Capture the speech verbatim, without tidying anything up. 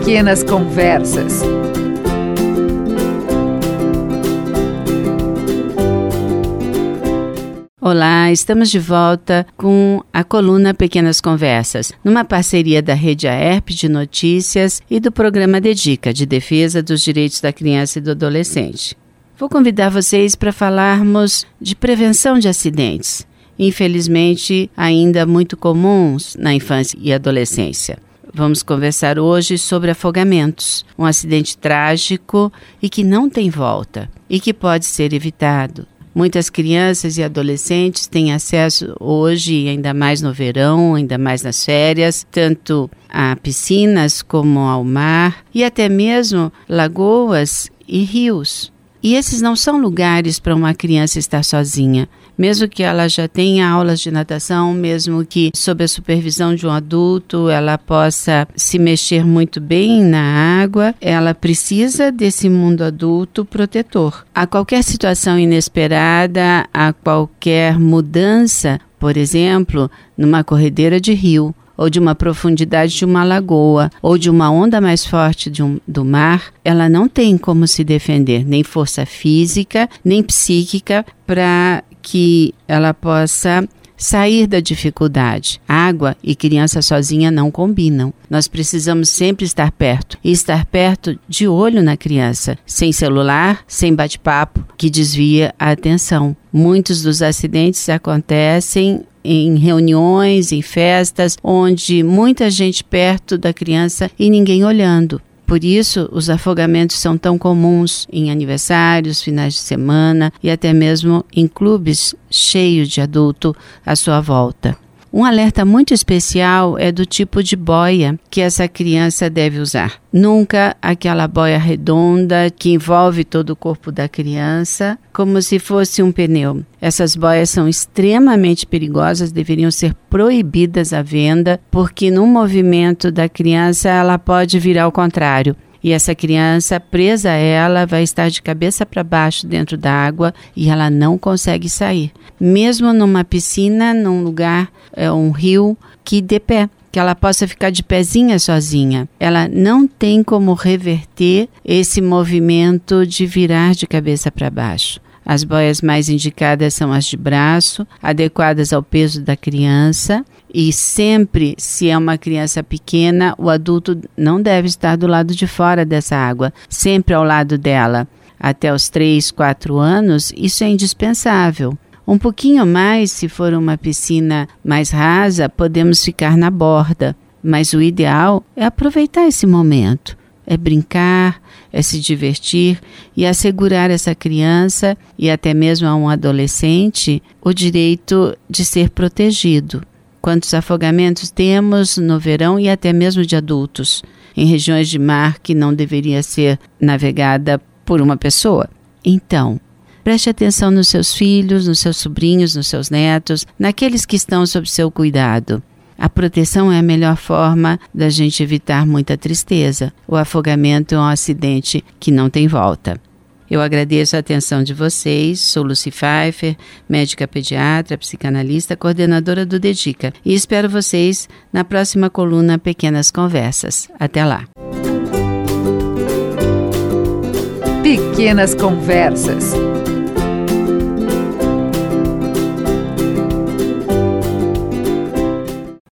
Pequenas Conversas. Olá, estamos de volta com a coluna Pequenas Conversas, numa parceria da Rede Aerp de Notícias e do programa Dedica, de Defesa dos Direitos da Criança e do Adolescente. Vou convidar vocês para falarmos de prevenção de acidentes, infelizmente ainda muito comuns na infância e adolescência. Vamos conversar hoje sobre afogamentos, um acidente trágico e que não tem volta e que pode ser evitado. Muitas crianças e adolescentes têm acesso hoje, ainda mais no verão, ainda mais nas férias, tanto a piscinas como ao mar e até mesmo lagoas e rios. E esses não são lugares para uma criança estar sozinha. Mesmo que ela já tenha aulas de natação, mesmo que sob a supervisão de um adulto ela possa se mexer muito bem na água, ela precisa desse mundo adulto protetor. A qualquer situação inesperada, a qualquer mudança, por exemplo, numa corredeira de rio, ou de uma profundidade de uma lagoa, ou de uma onda mais forte de um, do mar, ela não tem como se defender, nem força física, nem psíquica, para que ela possa sair da dificuldade. Água e criança sozinha não combinam. Nós precisamos sempre estar perto, e estar perto de olho na criança, sem celular, sem bate-papo, que desvia a atenção. Muitos dos acidentes acontecem em reuniões, em festas, onde muita gente perto da criança e ninguém olhando. Por isso, os afogamentos são tão comuns em aniversários, finais de semana e até mesmo em clubes cheios de adulto à sua volta. Um alerta muito especial é do tipo de boia que essa criança deve usar. Nunca aquela boia redonda que envolve todo o corpo da criança, como se fosse um pneu. Essas boias são extremamente perigosas, deveriam ser proibidas à venda, porque no movimento da criança ela pode virar ao contrário. E essa criança, presa a ela, vai estar de cabeça para baixo dentro da água e ela não consegue sair. Mesmo numa piscina, num lugar, é, um rio, que dê pé, que ela possa ficar de pezinha sozinha. Ela não tem como reverter esse movimento de virar de cabeça para baixo. As boias mais indicadas são as de braço, adequadas ao peso da criança, e sempre, se é uma criança pequena, o adulto não deve estar do lado de fora dessa água, sempre ao lado dela. Até os três, quatro anos, isso é indispensável. Um pouquinho mais, se for uma piscina mais rasa, podemos ficar na borda, mas o ideal é aproveitar esse momento. É brincar, é se divertir e assegurar essa criança e até mesmo a um adolescente o direito de ser protegido. Quantos afogamentos temos no verão e até mesmo de adultos, em regiões de mar que não deveria ser navegada por uma pessoa? Então, preste atenção nos seus filhos, nos seus sobrinhos, nos seus netos, naqueles que estão sob seu cuidado. A proteção é a melhor forma da gente evitar muita tristeza. O afogamento é um acidente que não tem volta. Eu agradeço a atenção de vocês. Sou Lucy Pfeiffer, médica pediatra, psicanalista, coordenadora do Dedica. E espero vocês na próxima coluna Pequenas Conversas. Até lá. Pequenas Conversas.